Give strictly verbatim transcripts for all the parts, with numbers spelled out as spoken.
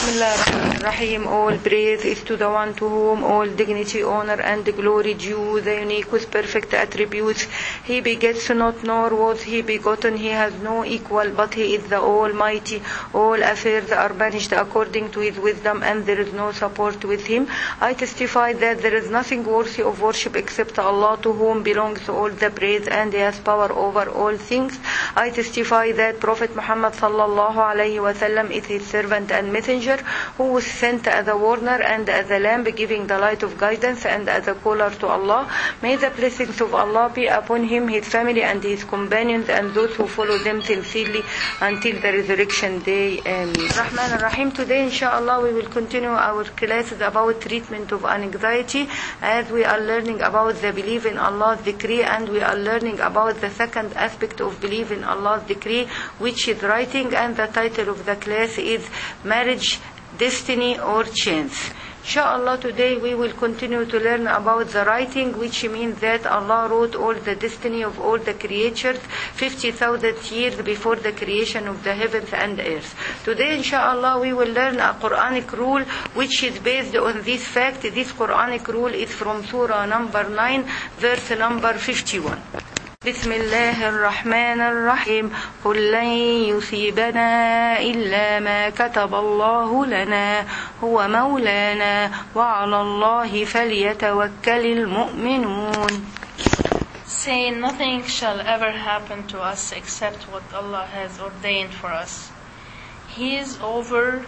Bismillahirrahmanirrahim. All praise is to the one to whom all dignity, honor and glory due, the unique with perfect attributes. He begets not, nor was he begotten. He has no equal, but he is the Almighty. All affairs are managed according to his wisdom, and there is no support with him. I testify that there is nothing worthy of worship except Allah, to whom belongs all the praise, and he has power over all things. I testify that Prophet Muhammad sallallahu alayhi wa sallam is his servant and messenger, who was sent as a warner and as a lamp, giving the light of guidance, and as a caller to Allah. May the blessings of Allah be upon him, his family and his companions, and those who follow them sincerely until the resurrection day. Ameen. Rahman ar-Rahim. Today inshallah we will continue our classes about treatment of anxiety, as we are learning about the belief in Allah's decree, and we are learning about the second aspect of belief in Allah's decree, which is writing, and the title of the class is Marriage, Destiny or Chance. Inshallah, today we will continue to learn about the writing, which means that Allah wrote all the destiny of all the creatures fifty thousand years before the creation of the heavens and earth. Today, inshallah, we will learn a Quranic rule which is based on this fact. This Quranic rule is from Surah number nine, verse number fifty-one. بسم الله الرحمن الرحيم قل لن يصيبنا إلا ما كتب الله لنا هو مولانا وعلى الله فليتوكل المؤمنون. Say, nothing shall ever happen to us except what Allah has ordained for us. He is over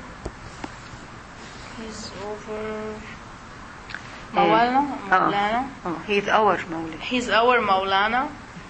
He is over Mawlana, Mawlana. Oh, oh, he is our Mawlana. He is our Mawlana.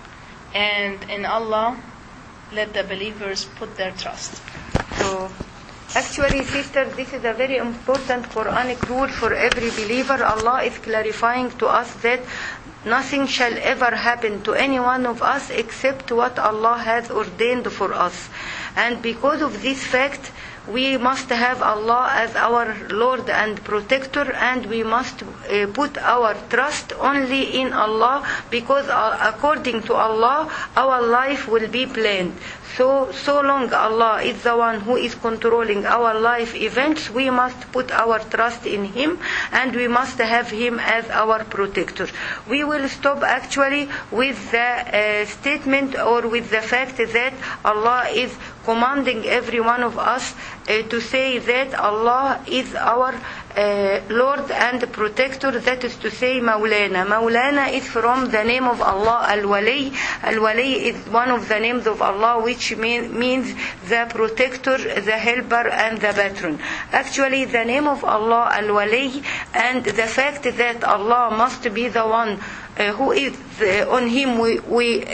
And in Allah, let the believers put their trust. So, actually, sisters, this is a very important Quranic rule for every believer. Allah is clarifying to us that nothing shall ever happen to any one of us except what Allah has ordained for us. And because of this fact, we must have Allah as our Lord and Protector, and we must uh, put our trust only in Allah, because uh, according to Allah, our life will be planned. So, so long Allah is the one who is controlling our life events, we must put our trust in Him, and we must have Him as our protector. We will stop actually with the uh, statement or with the fact that Allah is commanding every one of us uh, to say that Allah is our uh, Lord and Protector, that is to say Mawlana. Mawlana is from the name of Allah, Al-Wali. Al-Wali is one of the names of Allah, which mean, means the Protector, the Helper and the Patron. Actually, the name of Allah, Al-Wali, and the fact that Allah must be the one Uh, who is uh, on him we, we uh,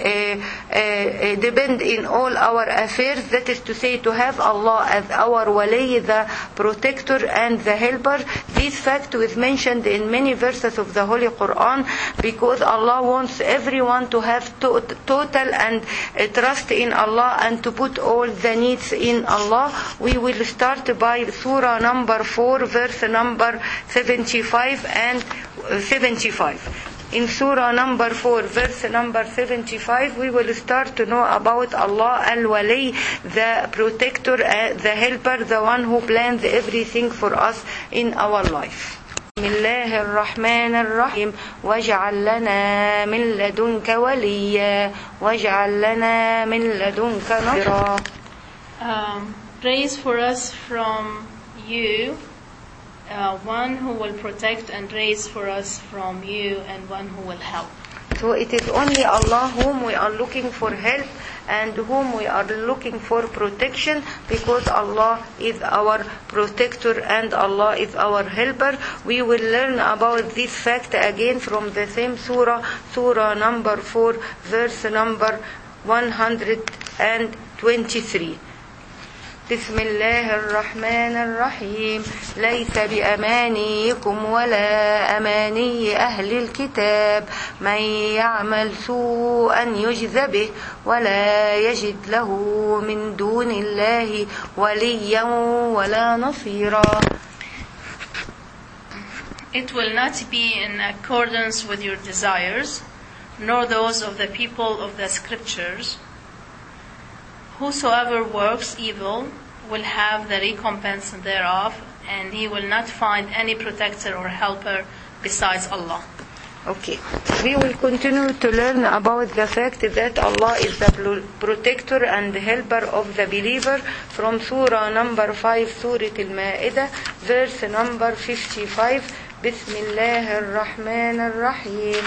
uh, depend in all our affairs, that is to say to have Allah as our wali, the protector and the helper. This fact is mentioned in many verses of the Holy Quran, because Allah wants everyone to have to, total and uh, trust in Allah, and to put all the needs in Allah. We will start by Surah number four, verse number seventy-five and seventy-five. In Surah number four, verse number seventy-five, we will start to know about Allah Al-Wali, the protector, uh, the helper, the one who plans everything for us in our life. بسم الله الرحمن الرحيم واجعل لنا من لدنك وليا واجعل لنا من لدنك نصيرا. Um, praise for us from you, Uh, one who will protect, and raise for us from you, and one who will help. So it is only Allah whom we are looking for help, and whom we are looking for protection, because Allah is our protector and Allah is our helper. We will learn about this fact again from the same surah, surah number four, verse number one hundred twenty-three. بسم الله الرحمن الرحيم ليس بأمانيكم ولا أماني أهل الكتاب من يعمل سوءا يجز به ولا يجد له من دون الله وليا ولا نصيرا. It will not be in accordance with your desires, nor those of the people of the scriptures. Whosoever works evil will have the recompense thereof, and he will not find any protector or helper besides Allah. Okay, we will continue to learn about the fact that Allah is the protector and helper of the believer from Surah number five, Surah Al-Ma'idah, verse number fifty-five. Bismillah ar-Rahman ar-Rahim.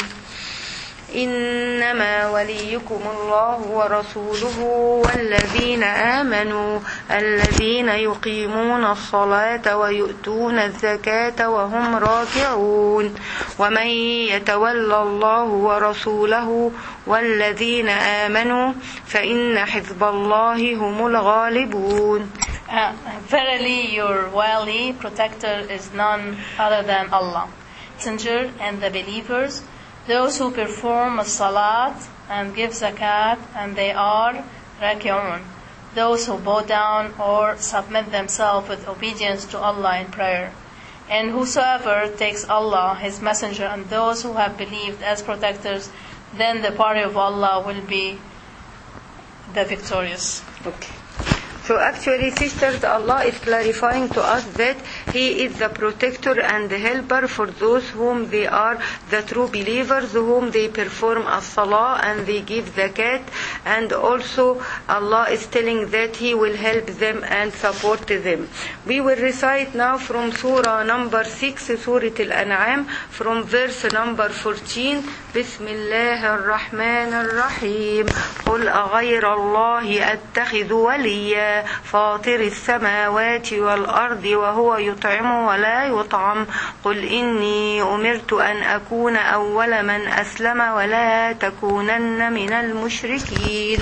إنما وليكم الله ورسوله والذين آمنوا الذين يقيمون الصلاة ويؤتون الزكاة وهم راكعون ومن يتولى الله ورسوله والذين آمنوا فإن حزب الله هم الغالبون. Uh, verily your wali protector is none other than Allah, Messenger and the believers, those who perform a salat and give zakat, and they are raki'un, those who bow down or submit themselves with obedience to Allah in prayer. And whosoever takes Allah, His Messenger, and those who have believed as protectors, then the party of Allah will be the victorious. Okay. So actually, sisters, Allah is clarifying to us that He is the protector and the helper for those whom they are the true believers, whom they perform as-salah and they give zakat. And also Allah is telling that He will help them and support them. We will recite now from Surah number six, Surah Al-An'am, from verse number fourteen. Bismillah ar-Rahman ar-Rahim. قل أغير الله أتخذ وليا فاطر السماوات والأرض وهو يطعم ولا يطعم قل إني أمرت أن أكون أول من أسلم ولا تكونن من المشركين.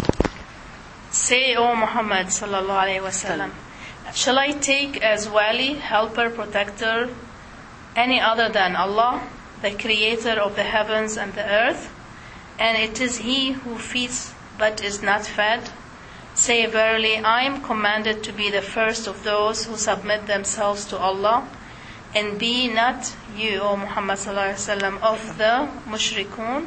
Say, O Muhammad sallallahu alayhi wa sallam, shall I take as wali, helper, protector, any other than Allah, the creator of the heavens and the earth? And it is He who feeds but is not fed. Say, verily, I am commanded to be the first of those who submit themselves to Allah, and be not you, O Muhammad sallallahu alaihi wasallam, of the mushrikun,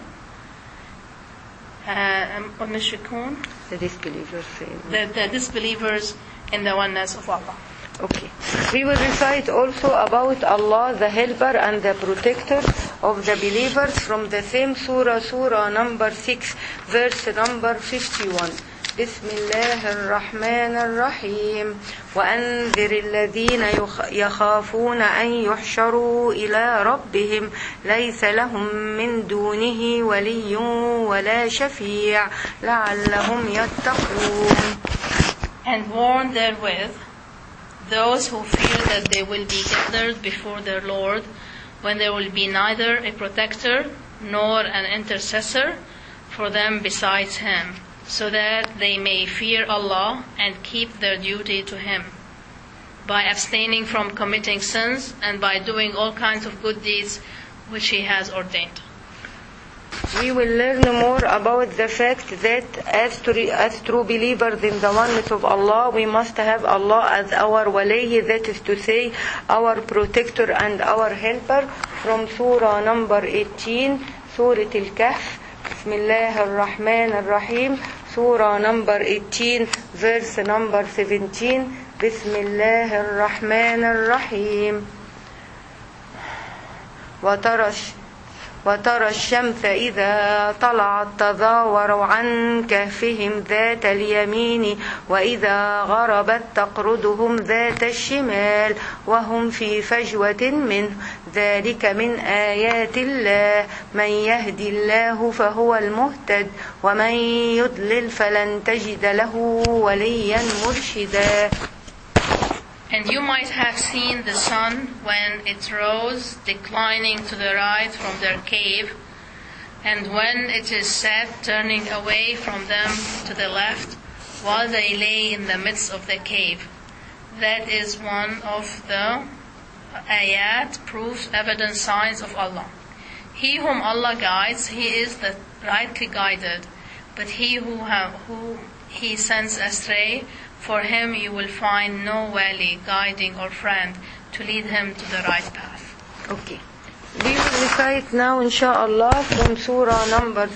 uh, mushrikun, the disbelievers, the, the disbelievers in the oneness of Allah. Okay. We will recite also about Allah, the helper and the protector of the believers, from the same surah, surah number six, verse number fifty-one. بسم الله الرحمن الرحيم وأنذر الذين يخافون أن يحشروا إلى ربهم ليس لهم من دونه ولي ولا شفيع لعلهم يتقون. And warn therewith those who fear that they will be gathered before their Lord, when there will be neither a protector nor an intercessor for them besides Him, so that they may fear Allah and keep their duty to Him by abstaining from committing sins and by doing all kinds of good deeds which He has ordained. We will learn more about the fact that as, to, as true believers in the oneness of Allah, we must have Allah as our wali, that is to say, our protector and our helper, from Surah number eighteen, Surah Al-Kahf. Bismillah ar-Rahman ar-Rahim, Surah number eighteen, verse number seventeen. Bismillah ar-Rahman ar-Rahim. وترى وترى الشمس إذا طلعت تزاور عن كهفهم ذات اليمين وإذا غربت تقرضهم ذات الشمال وهم في فجوة منه ذلك من آيات الله من يهد الله فهو المهتد ومن يضلل فلن تجد له وليا مرشدا. And you might have seen the sun when it rose, declining to the right from their cave, and when it is set, turning away from them to the left, while they lay in the midst of the cave. That is one of the ayat, proofs, evidence, signs of Allah. He whom Allah guides, He is the rightly guided, but he who, have, who He sends astray, for him you will find no wali, guiding or friend to lead him to the right path. Okay. We will recite now, inshallah, from Surah number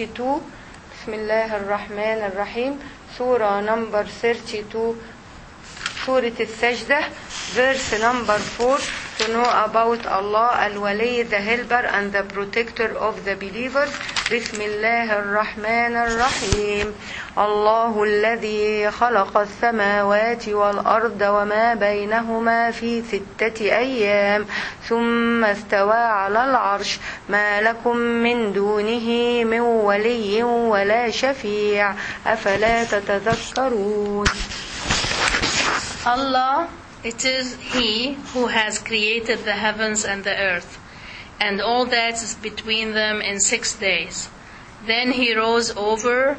thirty-two. Bismillah ar-Rahman ar-Rahim. Surah number thirty-two, Surah Al-Sajdah, verse number four, to know about Allah Al-Wali, the helper and the protector of the believers. Bismillah ar-Rahman ar-Rahim. الله الذي خلق السماوات والأرض وما بينهما في ستة أيام ثم استوى على العرش ما لكم من دونه من ولي ولا شفيع أفلا تتذكرون. Allah, it is He who has created the heavens and the earth, and all that is between them in six days. Then He rose over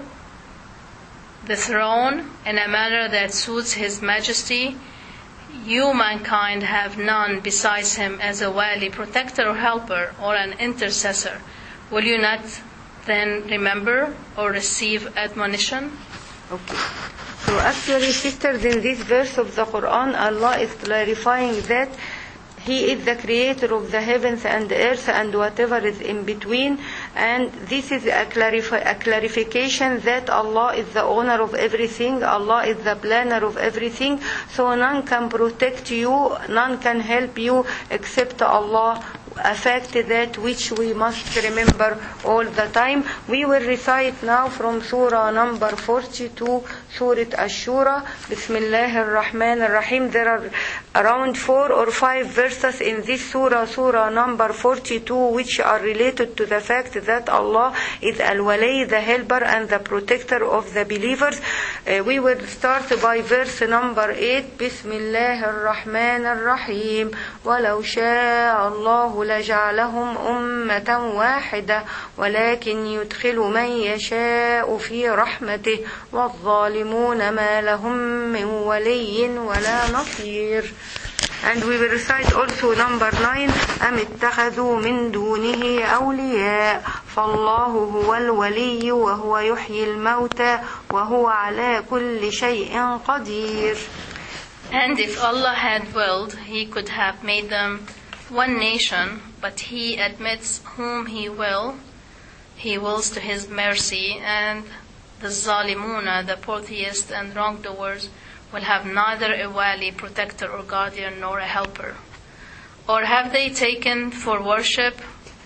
the throne in a manner that suits His majesty. You, mankind, have none besides Him as a wali, protector or helper, or an intercessor. Will you not then remember or receive admonition? Okay. So actually, sisters, in this verse of the Quran, Allah is clarifying that He is the creator of the heavens and the earth and whatever is in between. And this is a, clarif- a clarification that Allah is the owner of everything. Allah is the planner of everything. So none can protect you, none can help you except Allah. A fact that which we must remember all the time. We will recite now from Surah number forty-two, Surah Ash-Shura. Bismillah ar-Rahman ar-Rahim. There are around four or five verses in this Surah, Surah number forty-two, which are related to the fact that Allah is Al-Wali, the helper and the protector of the believers. Uh, we will start by verse number eight. Bismillah ar-Rahman ar-Rahim. وَلَوْ شَاءَ اللَّهُ لجعلهم أمة واحدة ولكن يدخل من يشاء في رحمته والظالمون ما لهم من ولي ولا نصير. And we will recite also number nine. أم اتخذوا من دونه أولياء فالله هو الولي وهو يحيي الموتى وهو على كل شيء قدير. And if Allah had willed, He could have made them one nation, but He admits whom He will, He wills to His mercy, and the Zalimuna, the polytheists and wrongdoers, will have neither a wali, protector or guardian, nor a helper. Or have they taken for worship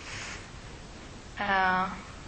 uh,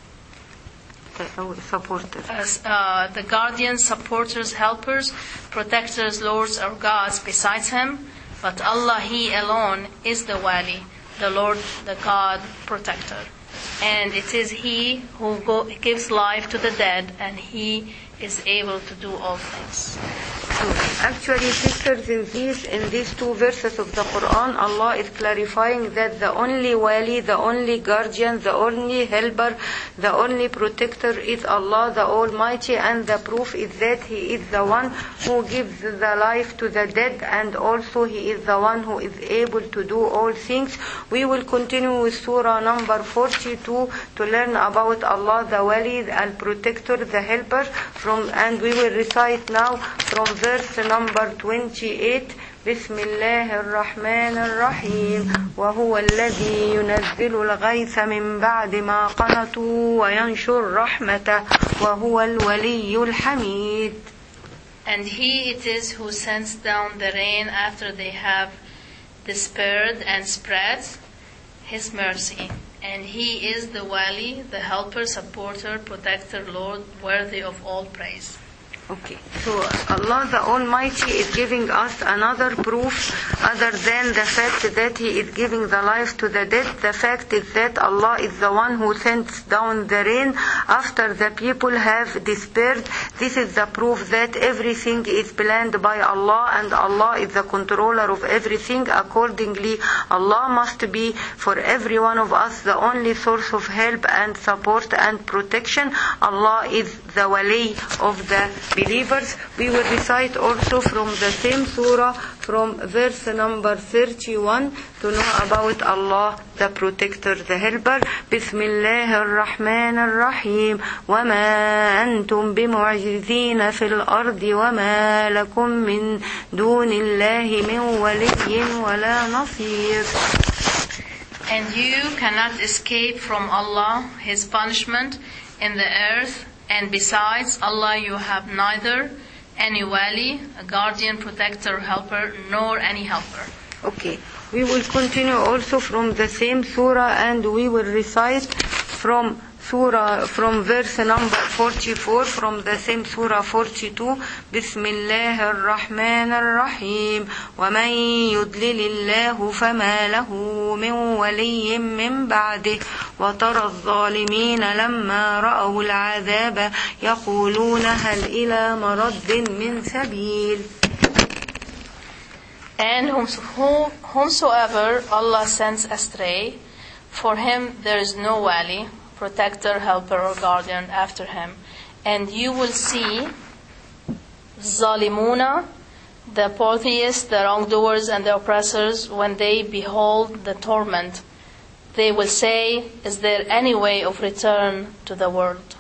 supporters. As, uh, the guardians, supporters, helpers, protectors, lords or gods besides Him? But Allah, He alone, is the Wali, the Lord, the God, protector. And it is He who go, gives life to the dead, and He is able to do all things. So actually, sisters, in these in these two verses of the Quran, Allah is clarifying that the only wali, the only guardian, the only helper, the only protector is Allah the Almighty, and the proof is that He is the one who gives the life to the dead, and also He is the one who is able to do all things. We will continue with Surah number forty-two to learn about Allah the Wali, the protector, the helper, from and we will recite now from verse number twenty-eight. بسم الله الرحمن الرحيم وهو الذي ينزل الغيث من بعد ما قنطوا وينشر رحمته وهو الولي الحميد. And He it is who sends down the rain after they have despaired and spreads His mercy. And He is the Wali, the helper, supporter, protector, Lord, worthy of all praise. Okay, so Allah the Almighty is giving us another proof other than the fact that He is giving the life to the dead. The fact is that Allah is the one who sends down the rain after the people have despaired. This is the proof that everything is planned by Allah, and Allah is the controller of everything. Accordingly, Allah must be for every one of us the only source of help and support and protection. Allah is the Wali of the believers. We will recite also from the same surah from verse number thirty-one to know about Allah the protector, the helper. Bismillah ar-Rahman ar-Rahim وَمَا أَنْتُمْ بِمُعْجِزِينَ فِي الْأَرْضِ وَمَا لَكُمْ مِنْ دُونِ اللَّهِ مِنْ وَلِيٍّ وَلَا نَصِيرٍ. And you cannot escape from Allah, His punishment in the earth, and besides Allah you have neither any wali, a guardian, protector, helper, nor any helper. Okay, we will continue also from the same surah, and we will recite from surah, from verse number forty-four, from the same surah forty-two. Bismillah ar-Rahman ar-Rahim. وَمَن يُضْلِلِ اللَّهُ فَمَا لَهُ مِن وَلِيٍّ مِّن بَعْدِهِ وَتَرَى الظَّالِمِينَ لَمَّا رَأَوُا الْعَذَابَ يَقُولُونَ هَلْ إِلَى مَرَدٍّ مِّن سَبِيلٍ. And whomsoever Allah sends astray, for him there is no wali, protector, helper, or guardian after him. And you will see Zalimuna, the polytheists, the wrongdoers, and the oppressors, when they behold the torment, they will say, is there any way of return to the world?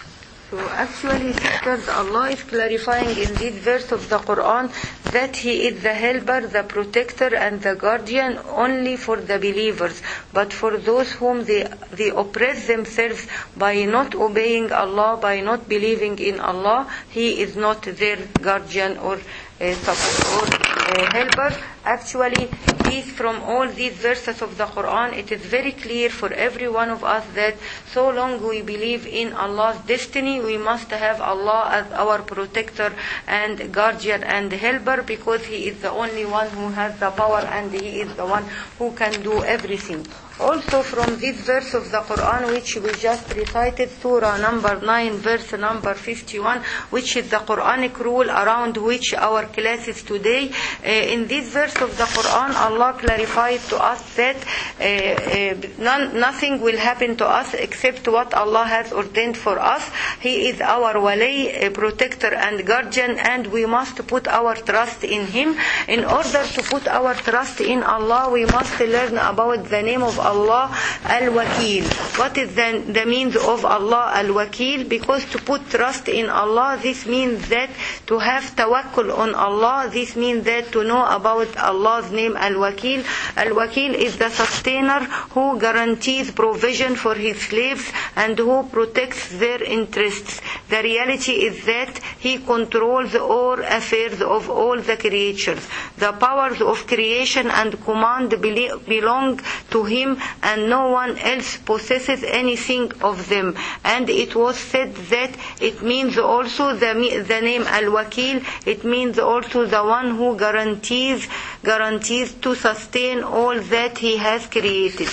So actually, sisters, Allah is clarifying in this verse of the Quran that He is the helper, the protector, and the guardian only for the believers. But for those whom they, they oppress themselves by not obeying Allah, by not believing in Allah, He is not their guardian or uh, support or uh, helper. Actually, these, from all these verses of the Quran, it is very clear for every one of us that so long we believe in Allah's destiny, we must have Allah as our protector and guardian and helper, because He is the only one who has the power and He is the one who can do everything. Also from this verse of the Quran which we just recited, Surah number nine, verse number fifty-one, which is the Quranic rule around which our class is today. Uh, in this verse of the Quran, Allah clarified to us that uh, uh, none, nothing will happen to us except what Allah has ordained for us. He is our wali, a protector and guardian, and we must put our trust in Him. In order to put our trust in Allah, we must learn about the name of Allah, Al-Wakil. What is the, the means of Allah, Al-Wakil? Because to put trust in Allah, this means that to have tawakkul on Allah, this means that to know about Allah's name, Al-Wakil. Al-Wakil is the sustainer who guarantees provision for His slaves and who protects their interests. The reality is that He controls all affairs of all the creatures. The powers of creation and command belong to Him, and no one else possesses anything of them. And it was said that it means also the, the name Al-Wakil, it means also the one who guarantees guarantees to sustain all that He has created.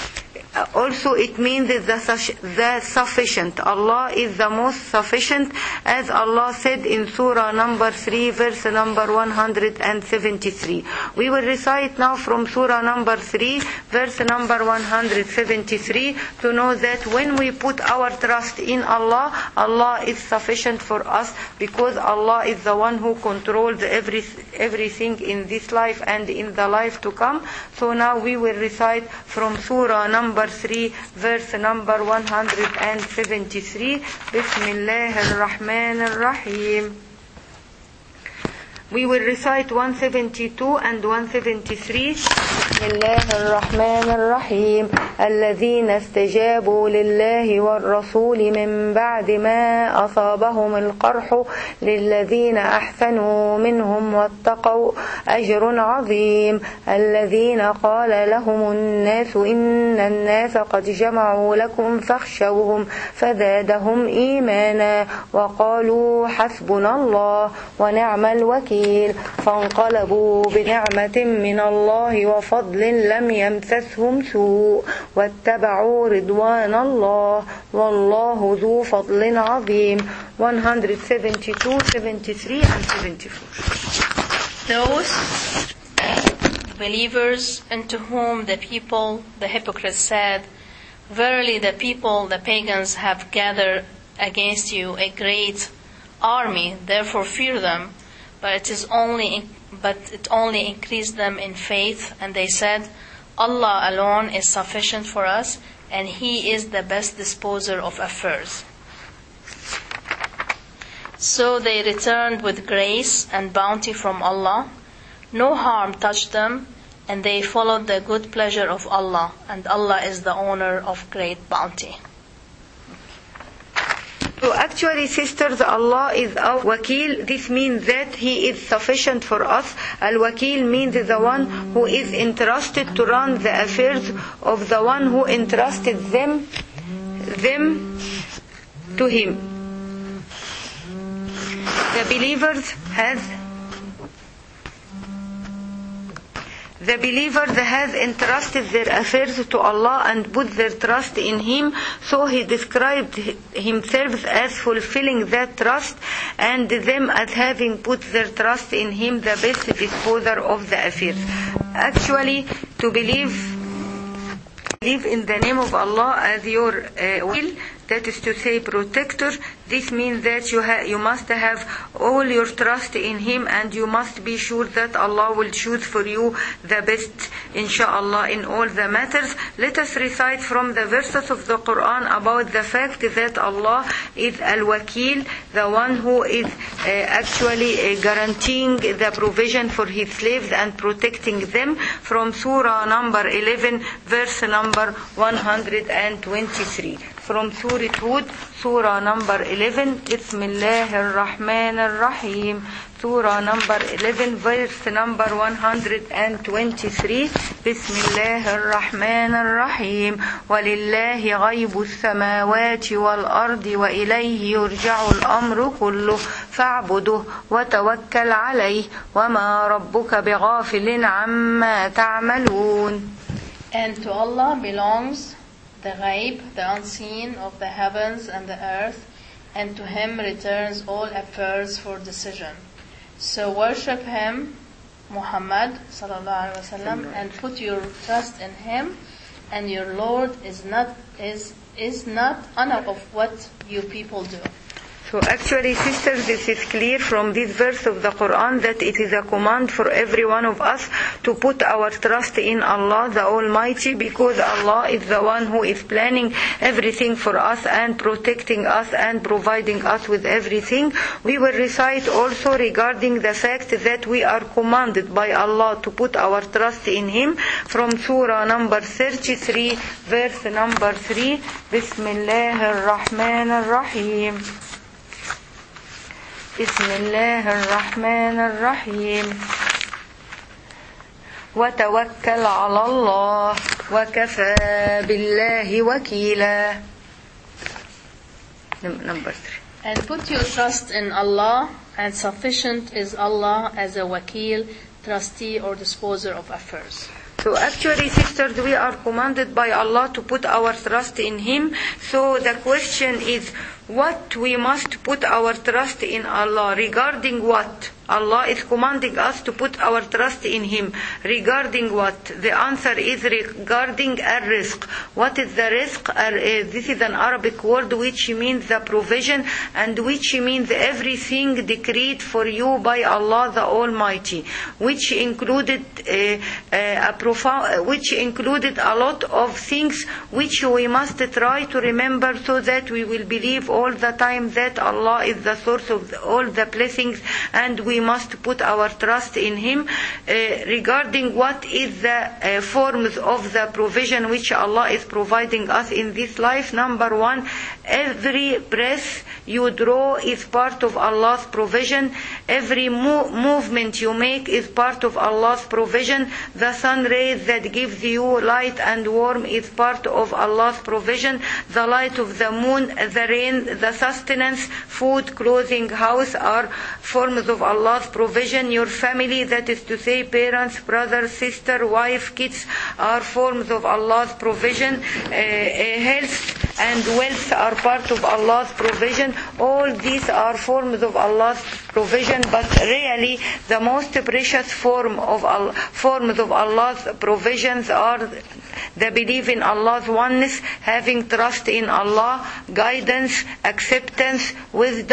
Also it means the, the sufficient. Allah is the most sufficient, as Allah said in Surah number three, verse number one hundred seventy-three. We will recite now from Surah number three, verse number one hundred seventy-three, to know that when we put our trust in Allah, Allah is sufficient for us, because Allah is the one who controls every, everything in this life and in the life to come. So now we will recite from Surah number three, verse number one hundred seventy-three. Bismillah ar-Rahman ar-Rahim. We will recite one seventy-two and one seventy-three. بسم الله الرحمن الرحيم. الذين استجابوا لله والرسول من بعد ما أصابهم القرح للذين أحسنوا منهم واتقوا أجر عظيم. الذين قال لهم الناس إن الناس قد جمعوا لكم فاخشوهم فزادهم إيمانا وقالوا حسبنا الله ونعم الوكيل. فانقلبوا بنعمة من الله وفضل لم يمسسهم سوء واتبعوا رضوان الله والله ذو فضل عظيم. one seventy-two, seventy-three and seventy-four. Those believers unto whom the people, the hypocrites, said, verily the people, the pagans, have gathered against you a great army, therefore fear them. But it is only, but it only increased them in faith, and they said, Allah alone is sufficient for us, and He is the best disposer of affairs. So they returned with grace and bounty from Allah. No harm touched them, and they followed the good pleasure of Allah, and Allah is the owner of great bounty. So actually, sisters, Allah is our wakil. This means that He is sufficient for us. Al-wakil means the one who is entrusted to run the affairs of the one who entrusted them, them to him. The believers has The believer has entrusted their affairs to Allah and put their trust in Him, so He described Himself as fulfilling that trust and them as having put their trust in Him, the best disposer of the affairs. Actually, to believe, believe in the name of Allah as your uh, will, that is to say protector, this means that you, ha- you must have all your trust in Him and you must be sure that Allah will choose for you the best, inshallah, in all the matters. Let us recite from the verses of the Quran about the fact that Allah is Al-Wakil, the one who is uh, actually uh, guaranteeing the provision for His slaves and protecting them, from Surah number eleven, verse number one hundred twenty-three. From Surah Hud, Surah number eleven, Bismillahir Rahmanir Rahim. Surah number eleven, verse number one hundred twenty-three. Bismillahir Rahmanir Rahim. وَلِلَّهِ غَيْبُ السَّمَاوَاتِ وَالْأَرْضِ وَإِلَيْهِ يُرْجَعُ الْأَمْرُ كُلُّهُ فَاعْبُدْهُ وَتَوَكَّلْ عَلَيْهِ وَمَا رَبُّكَ بِغَافِلٍ عَمَّا تَعْمَلُونَ. And to Allah belongs the ghaib, the unseen of the heavens and the earth, and to Him returns all affairs for decision. So worship Him, Muhammad sallallahu alaihi wasallam, and put your trust in Him, and your Lord is not is is not unaware of what you people do. So actually, sisters, this is clear from this verse of the Quran that it is a command for every one of us to put our trust in Allah the Almighty, because Allah is the one who is planning everything for us and protecting us and providing us with everything. We will recite also regarding the fact that we are commanded by Allah to put our trust in Him, from Surah number thirty-three, verse number three. Bismillahir Rahmanir Rahim. بسم الله الرحمن الرحيم وتوكل على الله وكفى بالله وكيلا. Number three. And put your trust in Allah, and sufficient is Allah as a wakil, trustee or disposer of affairs. So actually, sisters, we are commanded by Allah to put our trust in Him. So the question is, what we must put our trust in Allah, regarding what? Allah is commanding us to put our trust in Him. Regarding what? The answer is regarding ar-rizq. What is the rizq? This is an Arabic word which means the provision, and which means everything decreed for you by Allah the Almighty, which included uh, uh, a profound, which included a lot of things which we must try to remember, so that we will believe all the time that Allah is the source of all the blessings, and we must put our trust in Him. Uh, regarding what is the uh, forms of the provision which Allah is providing us in this life, number one, every breath you draw is part of Allah's provision. Every mo- movement you make is part of Allah's provision. The sun rays that gives you light and warmth is part of Allah's provision. The light of the moon, the rain, the sustenance, food, clothing, house are forms of Allah's provision. Your family, that is to say parents, brother, sister, wife, kids, are forms of Allah's provision. Uh, uh, health and wealth are part of Allah's provision. All these are forms of Allah's provision, but really the most precious form of Allah, forms of Allah's provisions are the belief in Allah's oneness, having trust in Allah, guidance, acceptance, wisdom,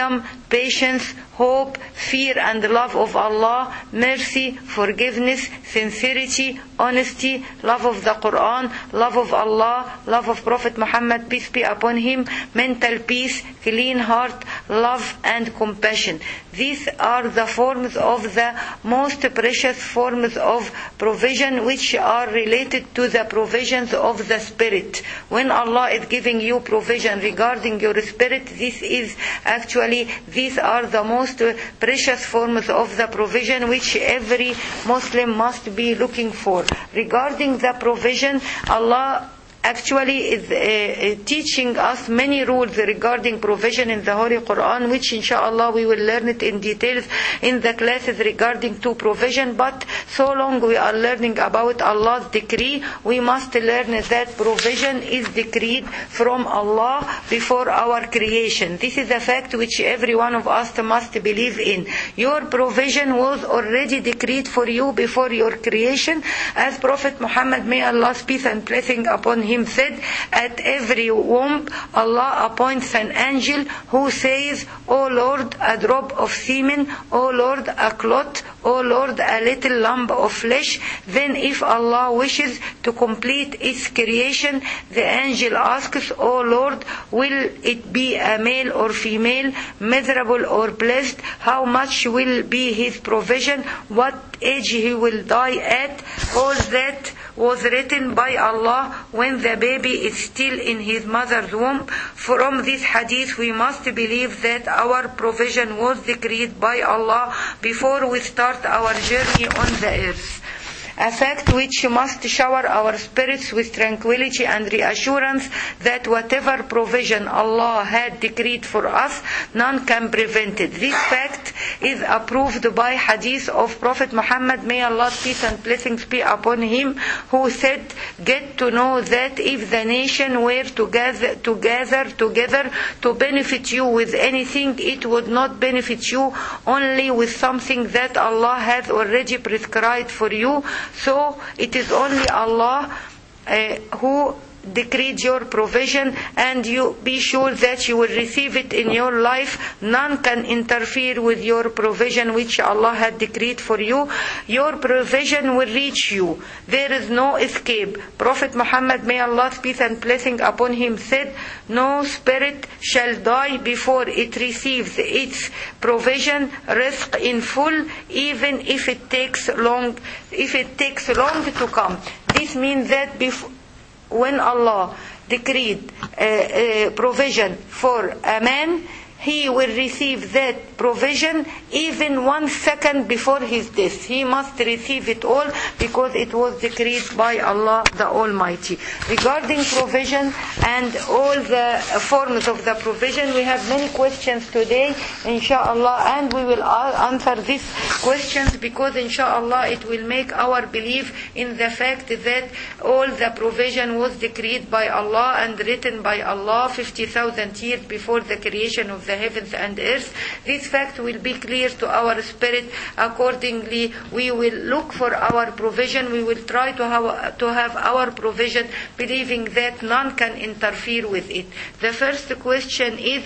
patience, hope, fear and love of Allah, mercy, forgiveness, sincerity, honesty, love of the Quran, love of Allah, love of Prophet Muhammad, peace be upon him, mental peace, clean heart, love and compassion. These are the forms of the most precious forms of provision which are related to the provisions of the spirit. When Allah is giving you provision regarding your spirit, this is actually, these are the most precious forms of the provision which every Muslim must be looking for. Regarding the provision, Allah actually is uh, teaching us many rules regarding provision in the Holy Quran, which inshallah we will learn it in details in the classes regarding to provision. But so long we are learning about Allah's decree, we must learn that provision is decreed from Allah before our creation. This is a fact which every one of us must believe in. Your provision was already decreed for you before your creation, as Prophet Muhammad, may Allah's peace and blessing upon him, him said, at every womb Allah appoints an angel who says, O Lord, a drop of semen, O Lord, a clot, O Lord, a little lump of flesh. Then if Allah wishes to complete its creation, the angel asks, O Lord, will it be a male or female, miserable or blessed? How much will be his provision? What age he will die at? All that was written by Allah when the baby is still in his mother's womb. From this hadith we must believe that our provision was decreed by Allah before we start our journey on the earth. A fact which must shower our spirits with tranquility and reassurance that whatever provision Allah had decreed for us, none can prevent it. This fact is approved by hadith of Prophet Muhammad, may Allah's peace and blessings be upon him, who said, get to know that if the nation were to gather, to gather together to benefit you with anything, it would not benefit you only with something that Allah has already prescribed for you. So it is only Allah uh, who decreed your provision, and you be sure that you will receive it in your life. None can interfere with your provision which Allah had decreed for you. Your provision will reach you. There is no escape. Prophet Muhammad, may Allah's peace and blessing upon him, said, no spirit shall die before it receives its provision, rizq in full, even if it takes long, if it takes long to come. This means that before when Allah decreed uh, uh, provision for a man, he will receive that provision even one second before his death. He must receive it all because it was decreed by Allah the Almighty. Regarding provision and all the forms of the provision, we have many questions today, inshallah, and we will answer these questions because inshallah it will make our belief in the fact that all the provision was decreed by Allah and written by Allah fifty thousand years before the creation of the the heavens and earth. This fact will be clear to our spirit. Accordingly, we will look for our provision. We will try to have, to have our provision, believing that none can interfere with it. The first question is,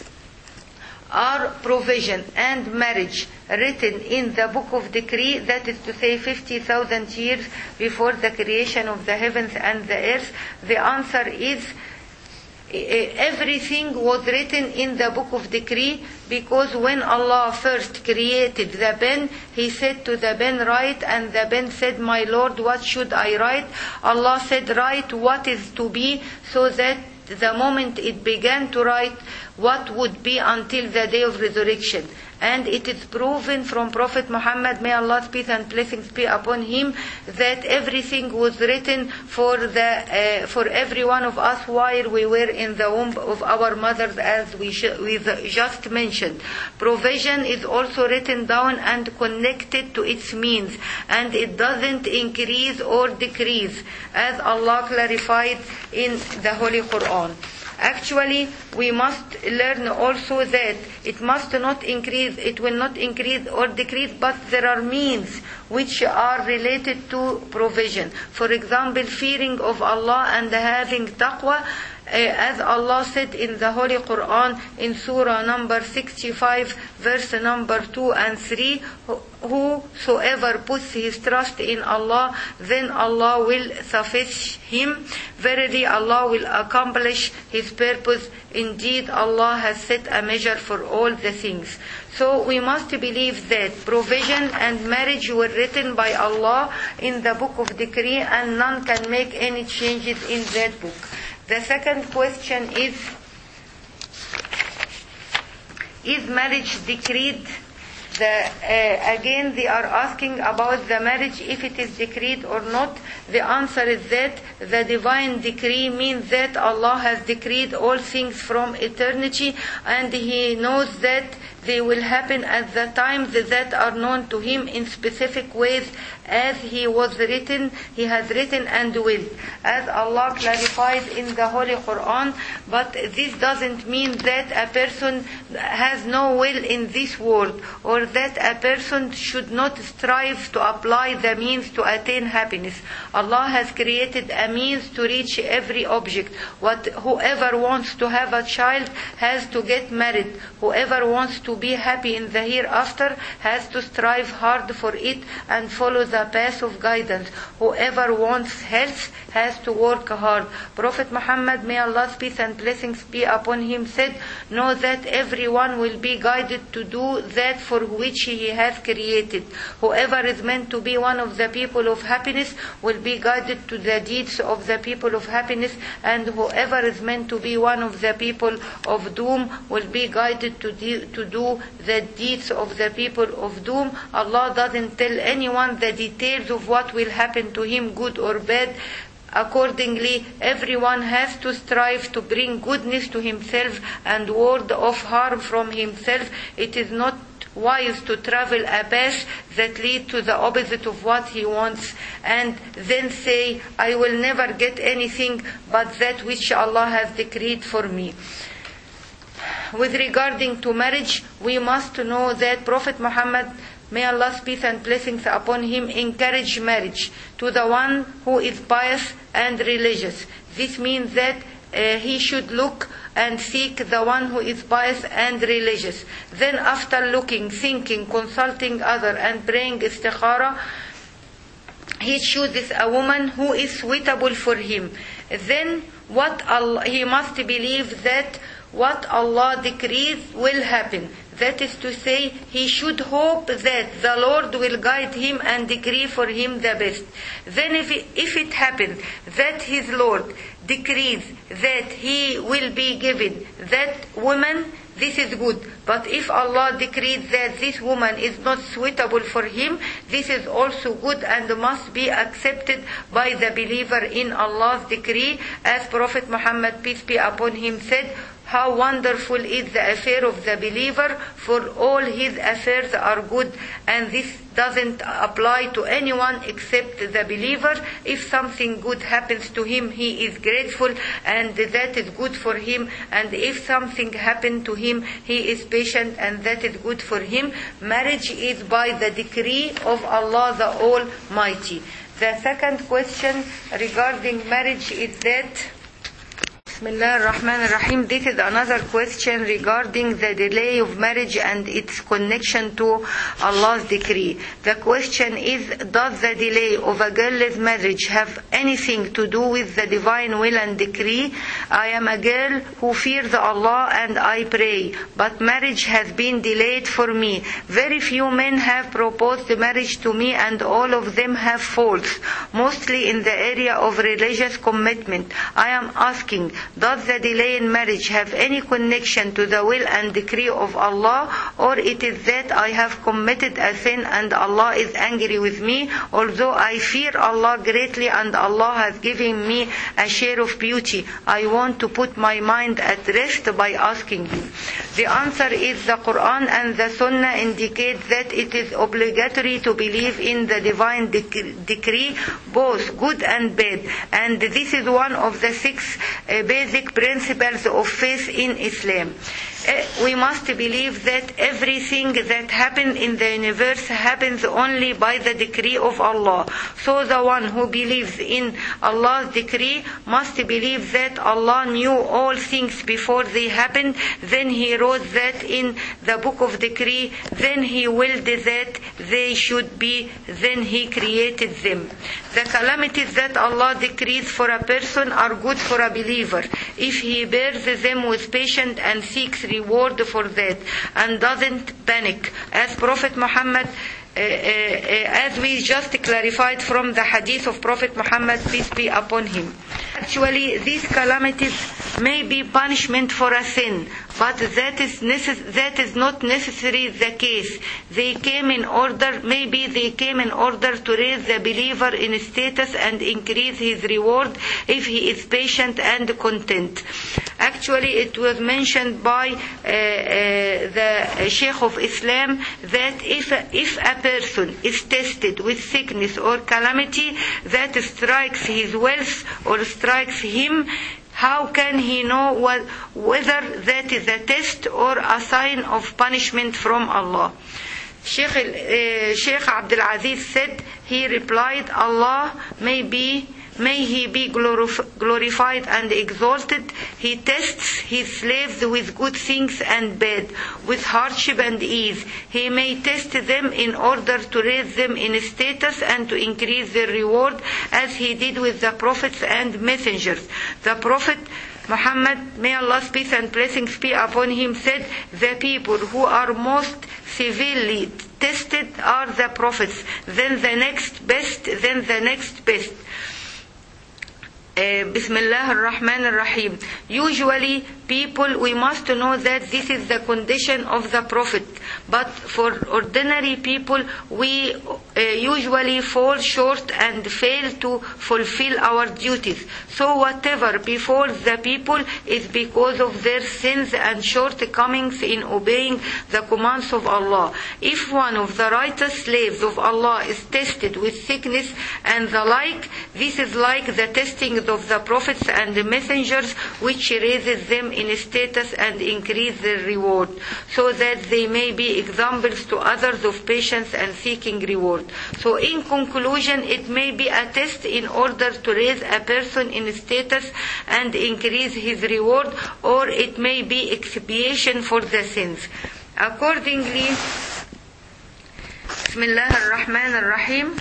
are provision and marriage written in the book of decree, that is to say fifty thousand years before the creation of the heavens and the earth? The answer is, everything was written in the book of decree, because when Allah first created the pen, He said to the pen, write, and the pen said, my Lord, what should I write? Allah said, write what is to be, so that the moment it began to write what would be until the day of resurrection. And it is proven from Prophet Muhammad, may Allah's peace and blessings be upon him, that everything was written for the uh, for every one of us while we were in the womb of our mothers, as we, sh- we just mentioned. Provision is also written down and connected to its means, and it doesn't increase or decrease, as Allah clarified in the Holy Quran. Actually, we must learn also that it must not increase, it will not increase or decrease, but there are means which are related to provision. For example, fearing of Allah and having taqwa, Uh, as Allah said in the Holy Quran in Surah number sixty-five, verse number two and three, whosoever puts his trust in Allah, then Allah will suffice him. Verily Allah will accomplish his purpose. Indeed, Allah has set a measure for all the things. So we must believe that provision and marriage were written by Allah in the book of decree, and none can make any changes in that book. The second question is, is marriage decreed? The, uh, again, they are asking about the marriage, if it is decreed or not. The answer is that the divine decree means that Allah has decreed all things from eternity, and He knows that they will happen at the times that are known to Him in specific ways, as He was written, He has written and will, as Allah clarified in the Holy Quran. But this doesn't mean that a person has no will in this world, or that a person should not strive to apply the means to attain happiness. Allah has created a means to reach every object. What whoever wants to have a child has to get married. Whoever wants to be happy in the hereafter has to strive hard for it and follow the path of guidance. Whoever wants health has to work hard. Prophet Muhammad, may Allah's peace and blessings be upon him, said, know that everyone will be guided to do that for which he has created. Whoever is meant to be one of the people of happiness will be guided to the deeds of the people of happiness, and whoever is meant to be one of the people of doom will be guided to, de- to do the deeds of the people of doom. Allah doesn't tell anyone the details of what will happen to him, good or bad. Accordingly, everyone has to strive to bring goodness to himself and ward off harm from himself. It is not wise to travel a path that leads to the opposite of what he wants, and then say, I will never get anything but that which Allah has decreed for me. With regarding to marriage, we must know that Prophet Muhammad, may Allah's peace and blessings upon him, encourage marriage to the one who is pious and religious. This means that uh, he should look and seek the one who is pious and religious. Then after looking, thinking, consulting other and praying istikhara, he chooses a woman who is suitable for him. Then what Allah, he must believe that what Allah decrees will happen. That is to say, he should hope that the Lord will guide him and decree for him the best. Then if it, if it happens that his Lord decrees that he will be given that woman, this is good. But if Allah decrees that this woman is not suitable for him, this is also good and must be accepted by the believer in Allah's decree. As Prophet Muhammad, peace be upon him, said, how wonderful is the affair of the believer, for all his affairs are good. And this doesn't apply to anyone except the believer. If something good happens to him, he is grateful, and that is good for him. And if something happened to him, he is patient, and that is good for him. Marriage is by the decree of Allah the Almighty. The second question regarding marriage is that, Bismillah ar-Rahman ar-Rahim, this is another question regarding the delay of marriage and its connection to Allah's decree. The question is, does the delay of a girl's marriage have anything to do with the divine will and decree? I am a girl who fears Allah and I pray, but marriage has been delayed for me. Very few men have proposed marriage to me, and all of them have faults, mostly in the area of religious commitment. I am asking, does the delay in marriage have any connection to the will and decree of Allah, or it is that I have committed a sin and Allah is angry with me, although I fear Allah greatly and Allah has given me a share of beauty? I want to put my mind at rest by asking you. The answer is the Quran and the Sunnah indicate that it is obligatory to believe in the divine dec- decree, both good and bad, and this is one of the six uh, basic principles of faith in Islam. Eh, We must believe that everything that happens in the universe happens only by the decree of Allah. So the one who believes in Allah's decree must believe that Allah knew all things before they happened, then He wrote that in the book of decree, then He willed that they should be, then He created them. The calamities that Allah decrees for a person are good for a believer if he bears them with patience and seeks reward for that and doesn't panic. As Prophet Muhammad Uh, uh, uh, as we just clarified from the hadith of Prophet Muhammad, peace be upon him. Actually, these calamities may be punishment for a sin, but that is necess- that is not necessarily the case. They came in order, maybe they came in order to raise the believer in status and increase his reward if he is patient and content. Actually, it was mentioned by uh, uh, the Sheikh of Islam that if if a person is tested with sickness or calamity that strikes his wealth or strikes him, how can he know what, whether that is a test or a sign of punishment from Allah? Sheikh, uh, Sheikh Abdul Aziz said, he replied, Allah may be May He be glorified and exalted. He tests His slaves with good things and bad, with hardship and ease. He may test them in order to raise them in status and to increase their reward, as He did with the prophets and messengers. The Prophet Muhammad, may Allah's peace and blessings be upon him, said, the people who are most severely tested are the prophets, then the next best, then the next best. Uh, Bismillah ar-Rahman ar-Rahim. Usually people, we must know that this is the condition of the Prophet. But for ordinary people, we uh, usually fall short and fail to fulfill our duties. So whatever befalls the people is because of their sins and shortcomings in obeying the commands of Allah. If one of the righteous slaves of Allah is tested with sickness and the like, this is like the testing of the prophets and the messengers, which raises them in status and increase their reward, so that they may be examples to others of patience and seeking reward. So in conclusion, it may be a test in order to raise a person in status and increase his reward, or it may be expiation for the sins. Accordingly, Bismillah ar-Rahman ar-Rahim,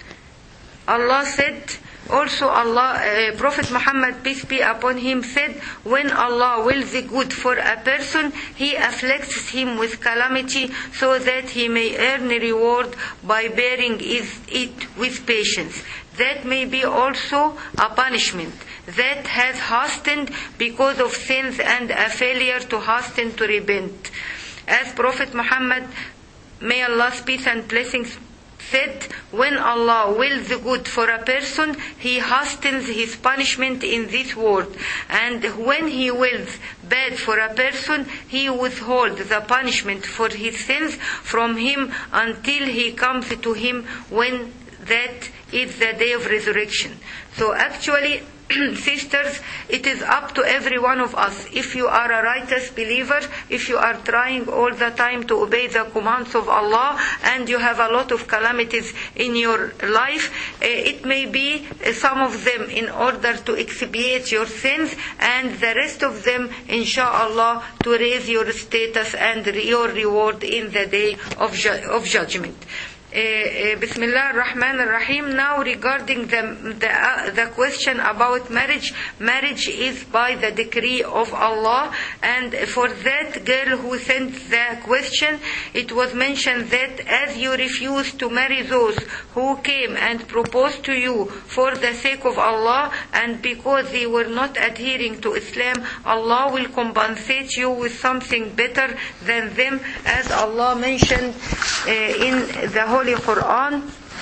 Allah said, also Allah, uh, Prophet Muhammad, peace be upon him, said, when Allah wills the good for a person, He afflicts him with calamity so that he may earn a reward by bearing it with patience. That may be also a punishment that has hastened because of sins and a failure to hasten to repent. As Prophet Muhammad, may Allah's peace and blessings, said, when Allah wills good for a person, He hastens His punishment in this world, and when He wills bad for a person, He withholds the punishment for his sins from him until He comes to him, when that is the day of resurrection. So actually, sisters, it is up to every one of us. If you are a righteous believer, if you are trying all the time to obey the commands of Allah, and you have a lot of calamities in your life, it may be some of them in order to expiate your sins, and the rest of them, inshallah, to raise your status and your reward in the day of, ju- of judgment. Uh, uh, Bismillah ar-Rahman ar-Rahim. Now regarding the the, uh, the question about marriage, marriage is by the decree of Allah, and for that girl who sent the question, it was mentioned that as you refuse to marry those who came and proposed to you for the sake of Allah, and because they were not adhering to Islam, Allah will compensate you with something better than them, as Allah mentioned uh, in the Holy Quran,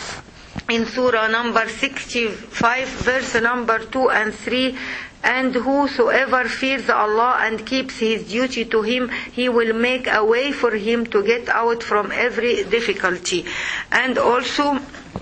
in Surah number sixty-five, verse number two and three. And whosoever fears Allah and keeps his duty to Him, He will make a way for him to get out from every difficulty. And also,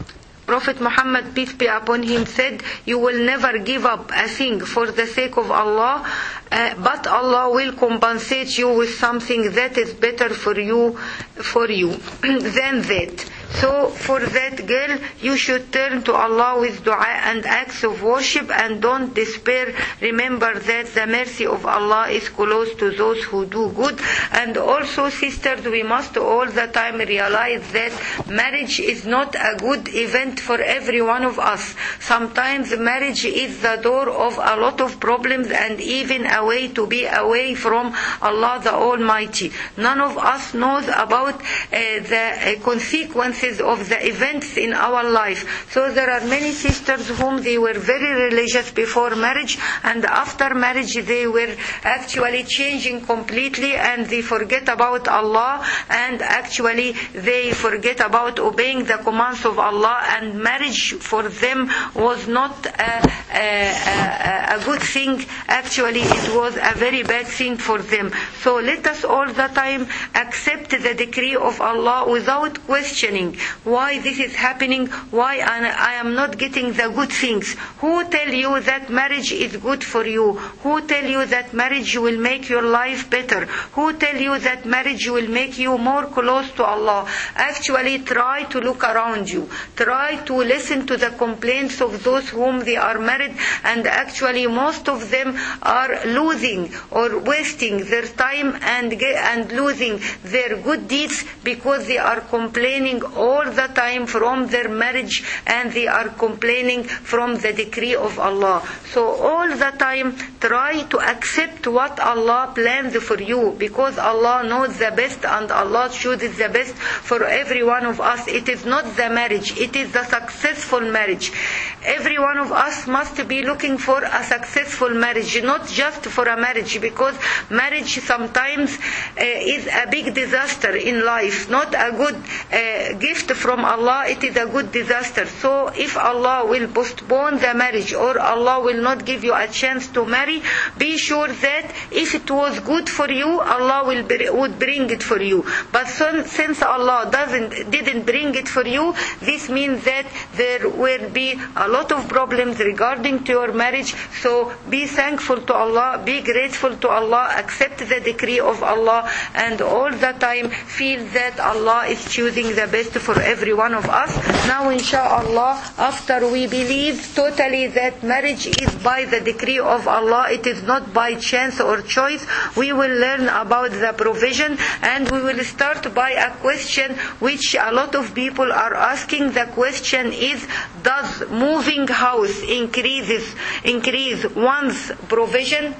Prophet Muhammad, peace be upon him, said, you will never give up a thing for the sake of Allah, uh, but Allah will compensate you with something that is better for you, for you than that. So for that girl, you should turn to Allah with dua and acts of worship, and don't despair. Remember that the mercy of Allah is close to those who do good. And also, sisters, we must all the time realize that marriage is not a good event for every one of us. Sometimes marriage is the door of a lot of problems and even a way to be away from Allah the Almighty. None of us knows about uh, the uh, consequences of the events in our life. So there are many sisters whom they were very religious before marriage, and after marriage they were actually changing completely, and they forget about Allah, and actually they forget about obeying the commands of Allah, and marriage for them was not a, a, a, a good thing. Actually it was a very bad thing for them. So let us all the time accept the decree of Allah without questioning why this is happening, why I am not getting the good things. Who tell you that marriage is good for you? Who tell you that marriage will make your life better? Who tell you that marriage will make you more close to Allah? Actually try to look around you. Try to listen to the complaints of those whom they are married, and actually most of them are losing or wasting their time and, and losing their good deeds because they are complaining all the time from their marriage, and they are complaining from the decree of Allah. So all the time try to accept what Allah planned for you, because Allah knows the best and Allah chooses the best for every one of us. It is not the marriage, it is the successful marriage. Every one of us must be looking for a successful marriage, not just for a marriage, because marriage sometimes uh, is a big disaster in life, not a good uh, gift from Allah, it is a good disaster. So if Allah will postpone the marriage, or Allah will not give you a chance to marry, be sure that if it was good for you, Allah will be, would bring it for you. But so, since Allah doesn't didn't bring it for you, this means that there will be a lot of problems regarding to your marriage. So be thankful to Allah, be grateful to Allah, accept the decree of Allah, and all the time feel that Allah is choosing the best for every one of us. Now inshallah, after we believe totally that marriage is by the decree of Allah, it is not by chance or choice, we will learn about the provision, and we will start by a question which a lot of people are asking. The question is, does moving house increases increase one's provision?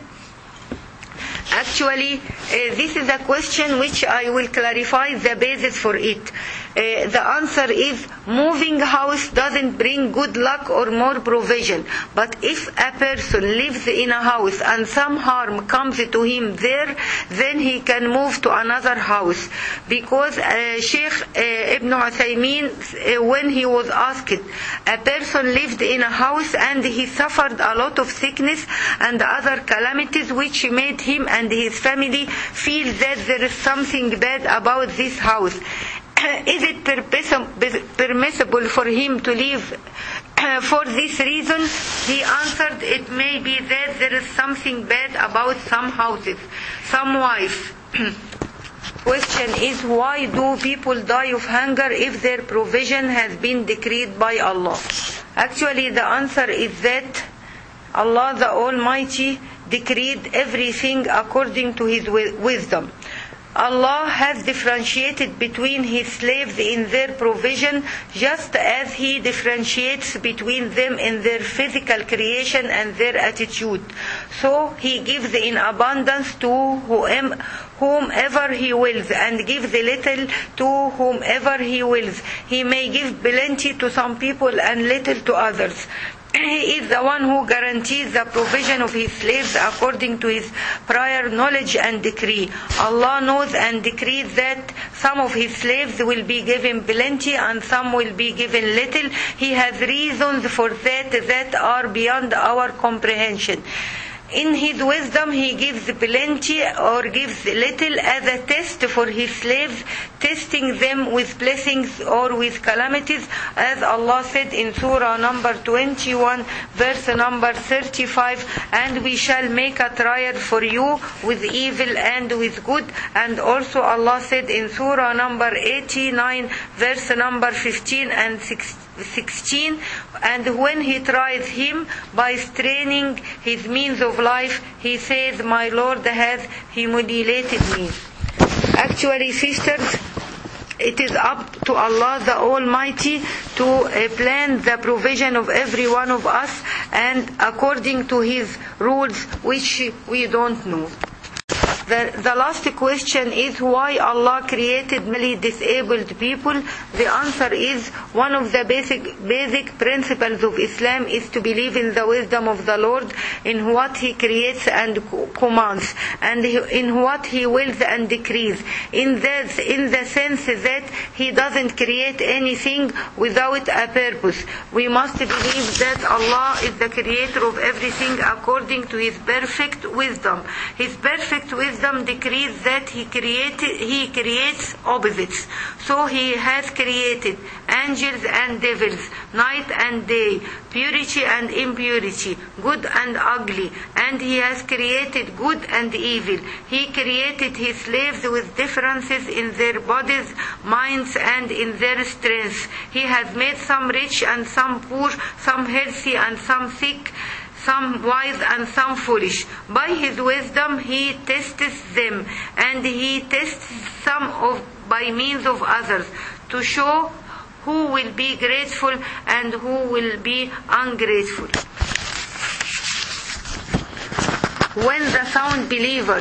Actually, uh, this is a question which I will clarify the basis for it. Uh, the answer is, moving house doesn't bring good luck or more provision. But if a person lives in a house and some harm comes to him there, then he can move to another house. Because uh, Sheikh uh, Ibn Uthaymeen, uh, when he was asked, a person lived in a house and he suffered a lot of sickness and other calamities which made him and his family feel that there is something bad about this house. Is it permissible for him to leave for this reason? He answered, it may be that there is something bad about some houses, some wives. Question is, why do people die of hunger if their provision has been decreed by Allah? Actually, the answer is that Allah the Almighty decreed everything according to His wisdom. Allah has differentiated between His slaves in their provision, just as He differentiates between them in their physical creation and their attitude. So He gives in abundance to whomever He wills, and gives little to whomever He wills. He may give plenty to some people and little to others. He is the one who guarantees the provision of His slaves according to His prior knowledge and decree. Allah knows and decrees that some of His slaves will be given plenty and some will be given little. He has reasons for that that are beyond our comprehension. In His wisdom, He gives plenty or gives little as a test for His slaves, testing them with blessings or with calamities, as Allah said in Surah number twenty-one, verse number thirty-five, and we shall make a trial for you with evil and with good. And also Allah said in Surah number eighty-nine, verse number fifteen and sixteen, and when he tries him by straining his means of life, he says, my Lord has humiliated me. Actually, sisters, it is up to Allah the Almighty to uh, plan the provision of every one of us, and according to His rules, which we don't know. The, the last question is why Allah created many disabled people. The answer is one of the basic basic principles of Islam is to believe in the wisdom of the Lord, in what He creates and commands, and in what He wills and decrees. In the, in the sense that He doesn't create anything without a purpose. We must believe that Allah is the creator of everything according to His perfect wisdom. His perfect wisdom Wisdom decrees that he created he creates opposites. So he has created angels and devils, night and day, purity and impurity, good and ugly, and he has created good and evil. He created his slaves with differences in their bodies, minds, and in their strength. He has made some rich and some poor, some healthy and some sick, some wise and some foolish. By His wisdom He tests them, and He tests some of by means of others, to show who will be grateful and who will be ungrateful. When the sound believer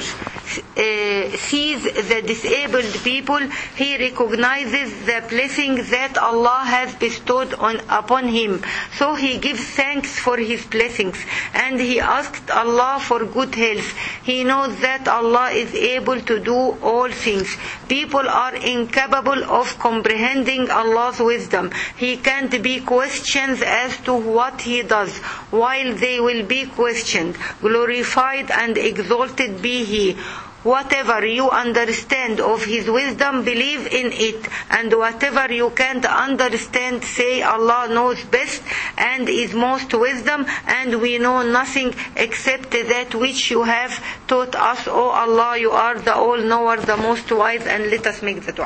Uh, sees the disabled people, he recognizes the blessing that Allah has bestowed on upon him. So he gives thanks for his blessings, and he asked Allah for good health. He knows that Allah is able to do all things. People are incapable of comprehending Allah's wisdom. He can't be questioned as to what He does, while they will be questioned. Glorified and exalted be He. Whatever you understand of His wisdom, believe in it, and whatever you can't understand, say Allah knows best and is most wisdom, and we know nothing except that which you have taught us. O Allah, you are the all-knower, the most wise, and let us make the dua.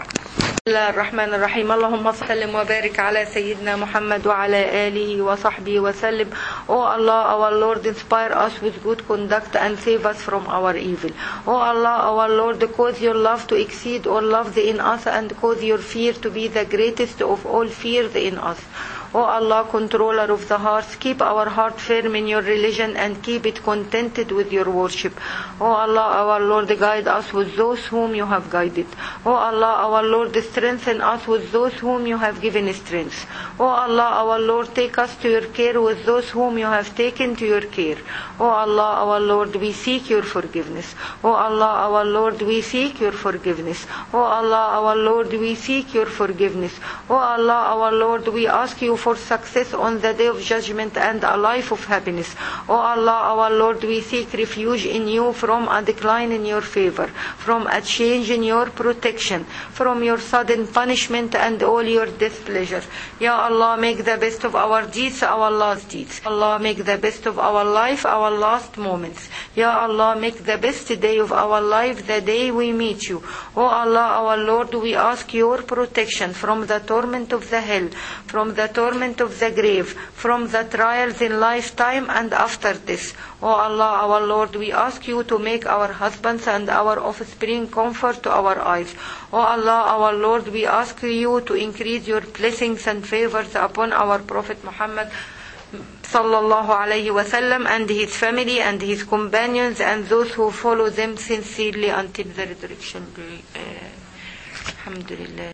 الرحمن الرحيم اللهم صل وبارك على سيدنا محمد وعلى آله وصحبه وسلم. O Allah, our Lord, inspire us with good conduct and save us from our evil. O Allah, our Lord, cause your love to exceed all love in us, and cause your fear to be the greatest of all fears in us. O Allah, controller of the hearts, keep our heart firm in your religion and keep it contented with your worship. O Allah, our Lord, guide us with those whom you have guided. O Allah, our Lord, strengthen us with those whom you have given strength. O Allah, our Lord, take us to your care with those whom you have taken to your care. O Allah, our Lord, we seek your forgiveness. O Allah, our Lord, we seek your forgiveness. O Allah, our Lord, we seek your forgiveness. O Allah, our Lord, we ask you for success on the day of judgment and a life of happiness. O Allah, our Lord, we seek refuge in you from a decline in your favor, from a change in your protection, from your sudden punishment and all your displeasure. Ya Allah, make the best of our deeds our last deeds. Allah, make the best of our life our last moments. Ya Allah, make the best day of our life the day we meet you. O Allah, our Lord, we ask your protection from the torment of the hell, from the torment of the grave, from the trials in lifetime and after this. O Allah, our Lord, we ask you to make our husbands and our offspring comfort to our eyes. O Allah, our Lord, we ask you to increase your blessings and favors upon our Prophet Muhammad sallallahu alayhi wa sallam and his family and his companions and those who follow them sincerely until the resurrection day. Alhamdulillah.